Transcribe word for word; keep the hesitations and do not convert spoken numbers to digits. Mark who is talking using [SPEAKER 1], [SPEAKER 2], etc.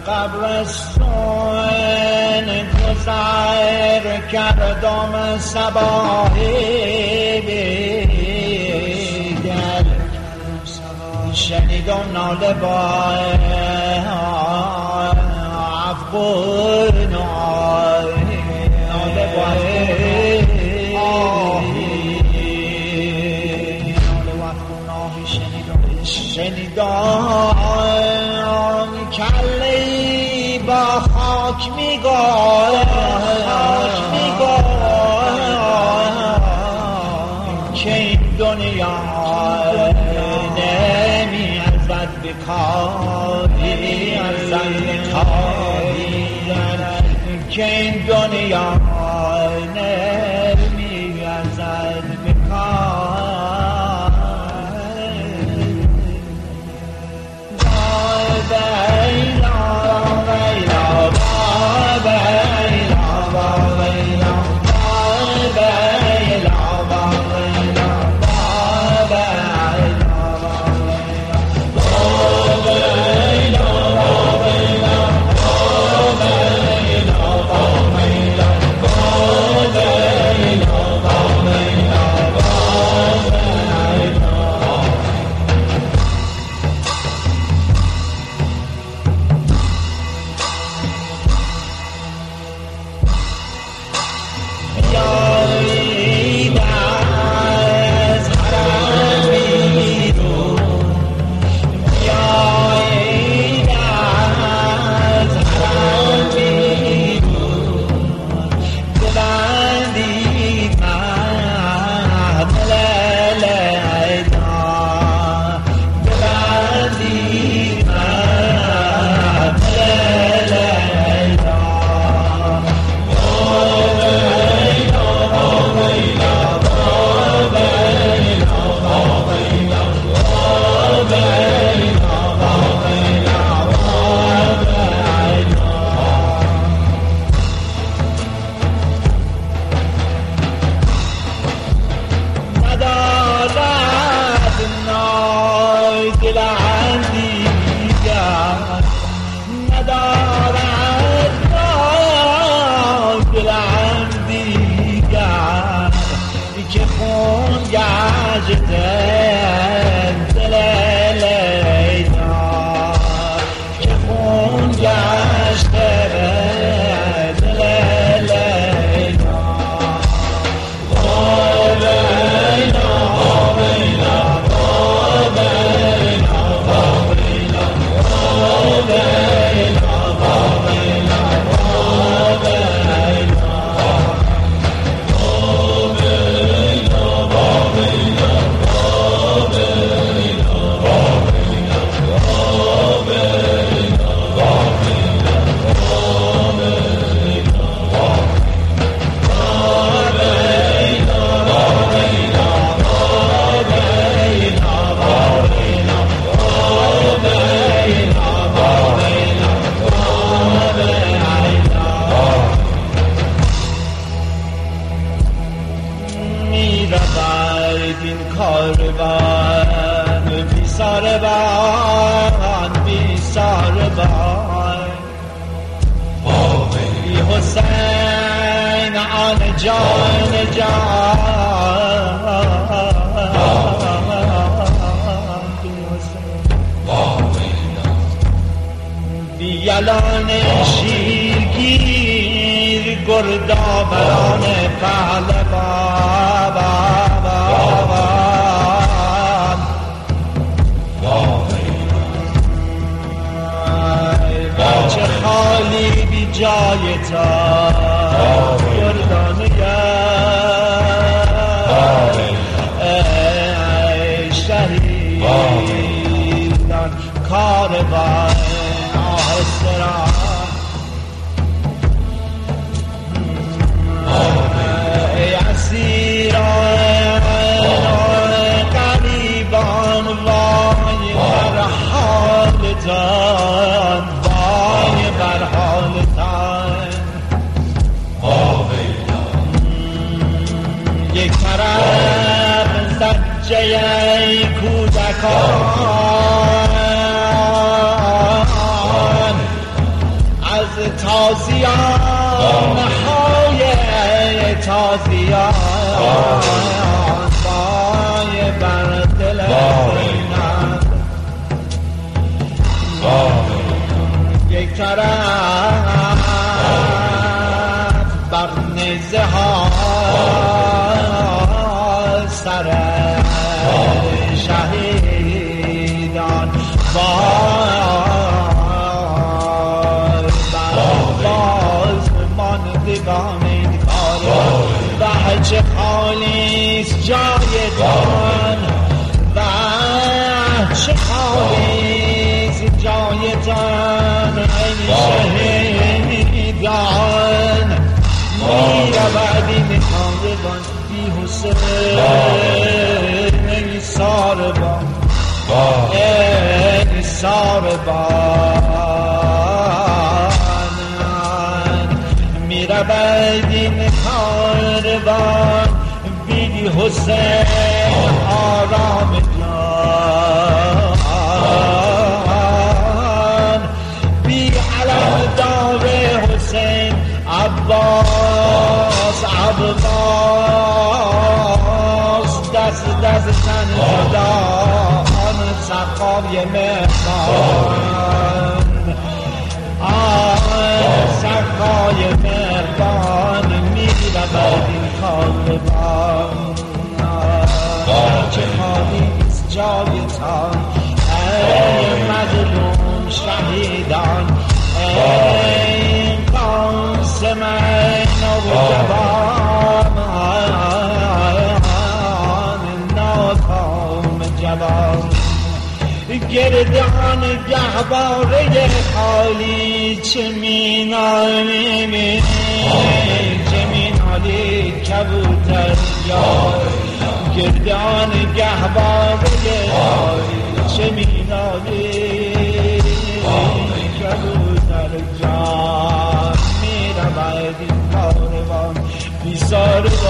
[SPEAKER 1] قبرستان گذر کردم صباحی بیگر شنیدم ناله با عفو ناله با شنیدم کلی با خاک میگاه که این دنیا نمی ازد بکاری ازد بکاری که این دنیا نمی ازد بکاری جان جان بیالان شیرگیر گردآوران پهلوان بچه خالی بی جای تا گردان شهیدان کاروان آهسته را ای اسیران غریبان وای بر حالتان وای بر حالتان یک طرف زجه کودکان تازیان های تازیان وای بر دل زینب یک طرف بر نیزه ها سر شهیدان وای بر باز ماندگان این کاره و چه خالیست جایتان و چه خالیست جایتان ای شهیدان می رود این کاروان بی حسین ای ساربان ای ساربان می رود این کاروان بی حسین آرام جان بی علم دار حسین عباس عباس دست دست تن جدان سقای مهربان آن سقای مهربان میرود این کاروان چه خالیست جایتان ای مظلوم شهیدان ای قاسمین و جوان ناکام جوان گردان گهواره خالی چه مینالی چه مینالی کبوتر یار گردان گهواره چه مینالی کبوتر جان میرود این کاروان بیزار